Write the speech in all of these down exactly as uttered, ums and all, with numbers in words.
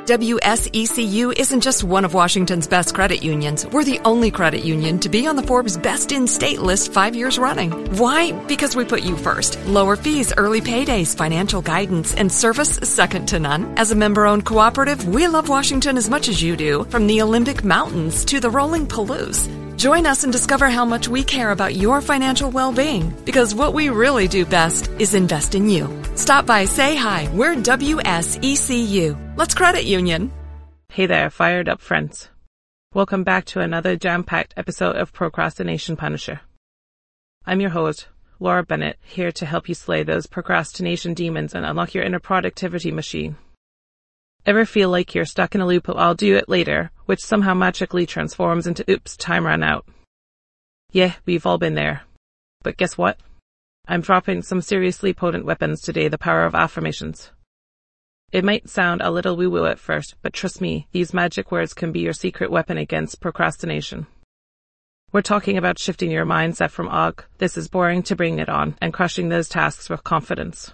W S E C U isn't just one of Washington's best credit unions. We're the only credit union to be on the Forbes Best in State list five years running. Why? Because we put you first. Lower fees, early paydays, financial guidance, and service second to none. As a member-owned cooperative, we love Washington as much as you do, from the Olympic Mountains to the rolling Palouse. Join us and discover how much we care about your financial well-being, because what we really do best is invest in you. Stop by, say hi. We're W S E C U. Let's credit union. Hey there, fired up friends. Welcome back to another jam-packed episode of Procrastination Punisher. I'm your host, Laura Bennett, here to help you slay those procrastination demons and unlock your inner productivity machine. Ever feel like you're stuck in a loop of I'll do it later, which somehow magically transforms into oops, time ran out? Yeah, we've all been there. But guess what? I'm dropping some seriously potent weapons today, the power of affirmations. It might sound a little woo-woo at first, but trust me, these magic words can be your secret weapon against procrastination. We're talking about shifting your mindset from ugh, this is boring, to bring it on, and crushing those tasks with confidence.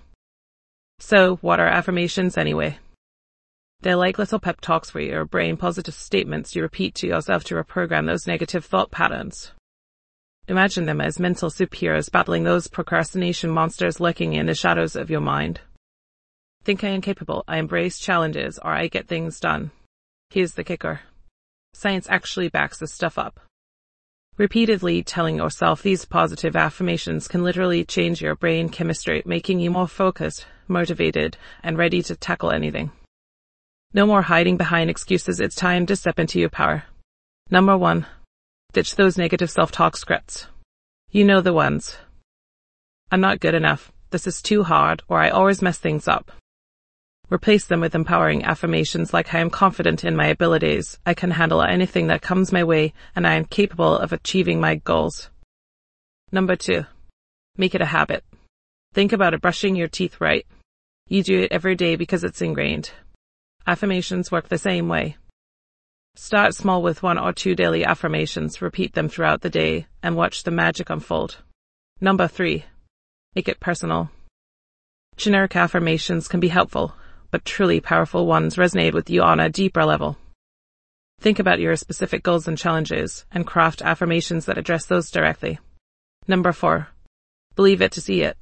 So, what are affirmations anyway? They're like little pep talks for your brain, positive statements you repeat to yourself to reprogram those negative thought patterns. Imagine them as mental superheroes battling those procrastination monsters lurking in the shadows of your mind. Think I am capable, I embrace challenges, or I get things done. Here's the kicker. Science actually backs this stuff up. Repeatedly telling yourself these positive affirmations can literally change your brain chemistry, making you more focused, motivated, and ready to tackle anything. No more hiding behind excuses, it's time to step into your power. Number one, ditch those negative self-talk scripts. You know the ones. I'm not good enough, this is too hard, or I always mess things up. Replace them with empowering affirmations like I am confident in my abilities, I can handle anything that comes my way, and I am capable of achieving my goals. Number two, make it a habit. Think about it, brushing your teeth right. You do it every day because it's ingrained. Affirmations work the same way. Start small with one or two daily affirmations, repeat them throughout the day, and watch the magic unfold. Number three, make it personal. Generic affirmations can be helpful, but truly powerful ones resonate with you on a deeper level. Think about your specific goals and challenges, and craft affirmations that address those directly. Number four, believe it to see it.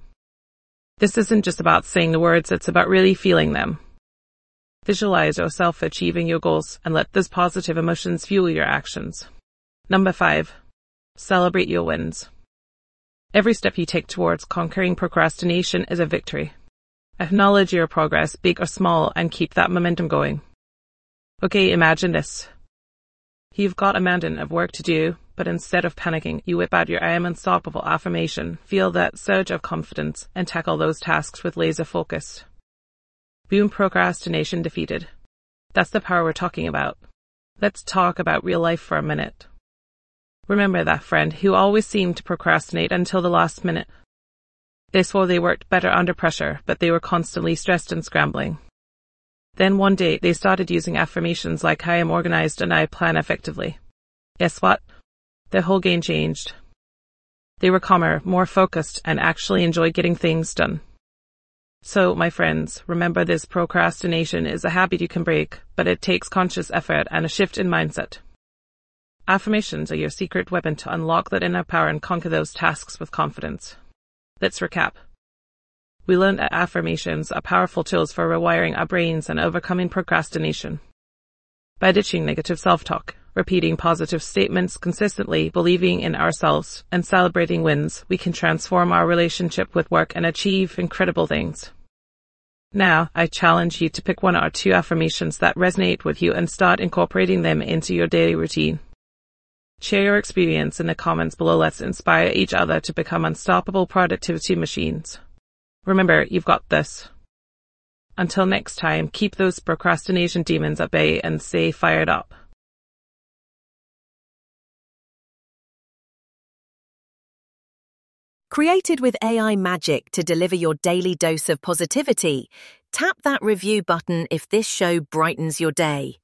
This isn't just about saying the words, it's about really feeling them. Visualize yourself achieving your goals and let those positive emotions fuel your actions. Number five, celebrate your wins. Every step you take towards conquering procrastination is a victory. Acknowledge your progress, big or small, and keep that momentum going. Okay, imagine this. You've got a mountain of work to do, but instead of panicking, you whip out your I am unstoppable affirmation, feel that surge of confidence, and tackle those tasks with laser focus. Boom, procrastination defeated. That's the power we're talking about. Let's talk about real life for a minute. Remember that friend who always seemed to procrastinate until the last minute? They swore they worked better under pressure, but they were constantly stressed and scrambling. Then one day they started using affirmations like I am organized and I plan effectively. Guess what? Their whole game changed. They were calmer, more focused, and actually enjoyed getting things done. So, my friends, remember this: procrastination is a habit you can break, but it takes conscious effort and a shift in mindset. Affirmations are your secret weapon to unlock that inner power and conquer those tasks with confidence. Let's recap. We learned that affirmations are powerful tools for rewiring our brains and overcoming procrastination. By ditching negative self-talk, repeating positive statements consistently, believing in ourselves, and celebrating wins, we can transform our relationship with work and achieve incredible things. Now, I challenge you to pick one or two affirmations that resonate with you and start incorporating them into your daily routine. Share your experience in the comments below. Let's inspire each other to become unstoppable productivity machines. Remember, you've got this. Until next time, keep those procrastination demons at bay and stay fired up. Created with A I magic to deliver your daily dose of positivity, tap that review button if this show brightens your day.